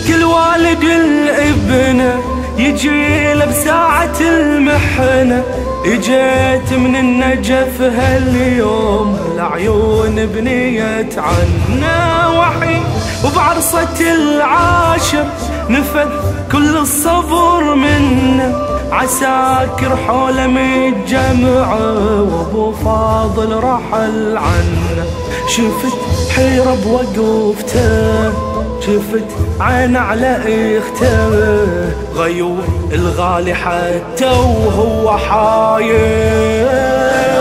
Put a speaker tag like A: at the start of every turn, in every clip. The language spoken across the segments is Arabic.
A: كل والد الابنه يجي له بساعة المحنة. اجيت من النجف هاليوم العيون بنيت عنا وحيد، وبعرصة العاشر نفذ كل الصبر منا. عساكر حوله متجمعة وابو فاضل رحل عنا. شفت حيرة بوقفته، شفت عين على اخته، غيور الغالي حتى وهو حاير.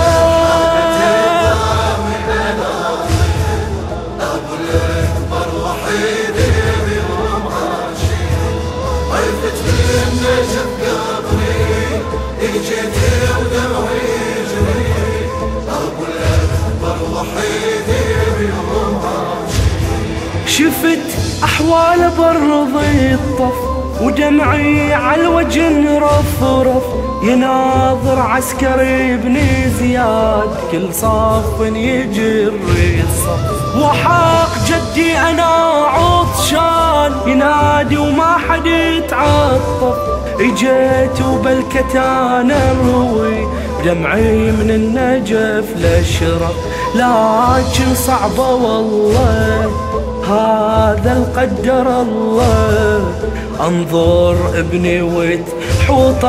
A: شفت أحوال برض الطف ودمعي عالوجه رفرف، يناظر عسكري بن زياد كل صف يجري الصف. وحاق جدي أنا عطشان ينادي وما حد يتعطف. اجيت وبالكتان اروي بدمعي من النجف للشرف، لكن صعبة والله هذا القدر الله. انظر ابني وتحوط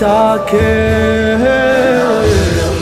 A: العساكر،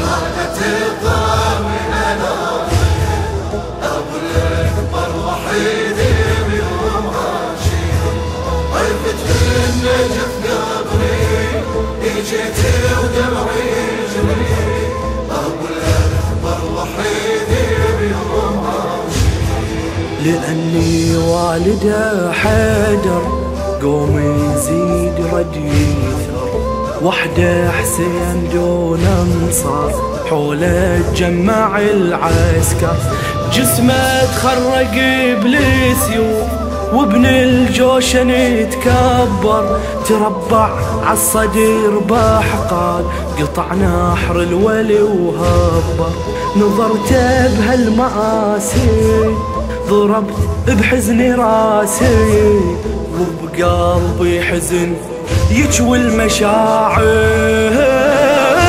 A: لأني والده حيدر قوم يزيد رد يثر. وحده حسين دون انصار حوله تجمع العسكر. جسمه تخرق بالسيوف وابن الجوشن يتكبر. تربع عالصدر بحقاد قطع نحر الولي وهبر. نظرته بهالمآسي ضربت بحزن راسي، وبقلبي حزن يجوي المشاعر.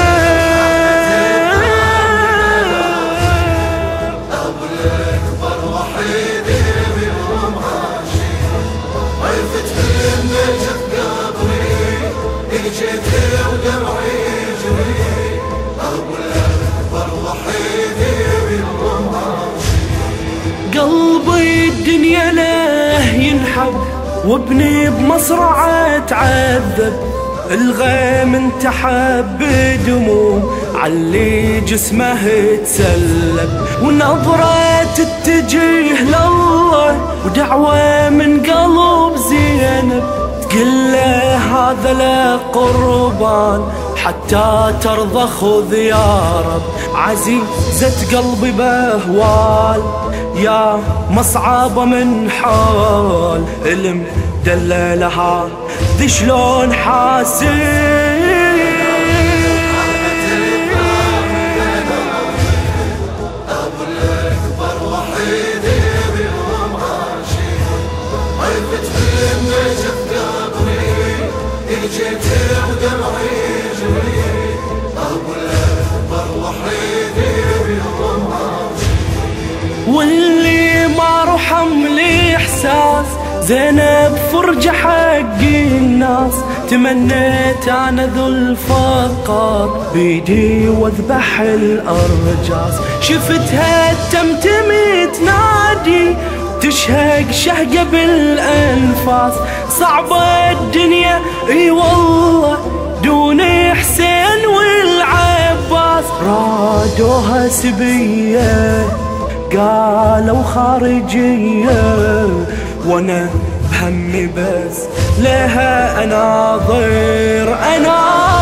A: قلبي الدنيا له ينحب وابني بمصرعه تعذب. الغيم انتحب بدموع علي جسمه تسلب. ونظرة تتجه لله ودعوة من قلب زينب تقول له هذا له قربان حتى ترضى خذ يا رب. عزيزة قلبي بهوال يا مصعبة من حال المدللها ذي شلون حاسين. واللي ما رحم لي احساس زينب فرجة حق الناس. تمنيت انا ذو الفقر بيدي واذبح الارجاس. شفتها تمتمي تنادي تشهق شهقة بالانفاس. صعبة الدنيا اي والله دون حسين والعباس. رادوها سبية قالوا خارجية وانا بهمي بس لها اناظر